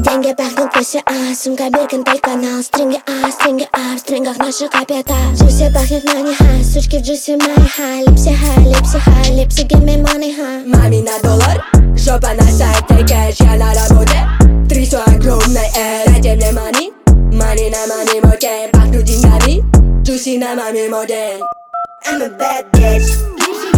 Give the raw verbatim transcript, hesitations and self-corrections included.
Деньги пахнут пусть а, сумка Биркин, канал. Стринги а, стринги а, в стрингах наша капета. Джуси пахнет мани ха, сучки в джуси май ха. Липси ха, липси ха, липси give me money ха. Мами на доллар, жопа на сайт, take cash, я на работе. Три сто огромной эр, дайте мне money. Money на мами модель, пахнут деньгами. Джуси на мами модель. I'm a bad bitch.